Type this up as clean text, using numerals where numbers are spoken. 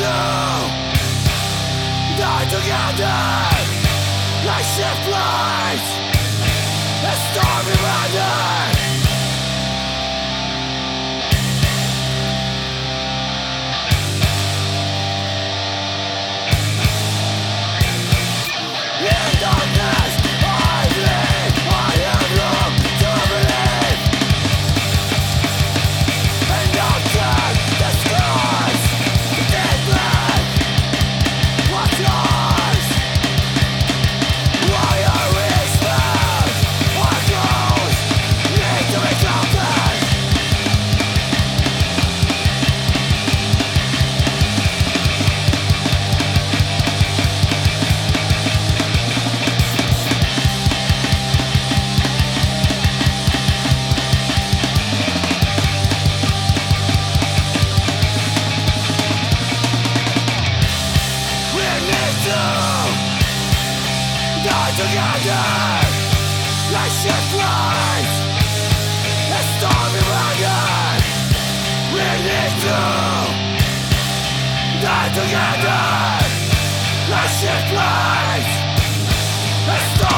to die together like shipwrights and stormy weather. In darkness I live, I have room to believe. And under the skies, dead black, what's yours? Why are we exposed? Our goals need to be accomplished. Die together like shipwrights and stormy weather. We need to die together like shipwrights and stormy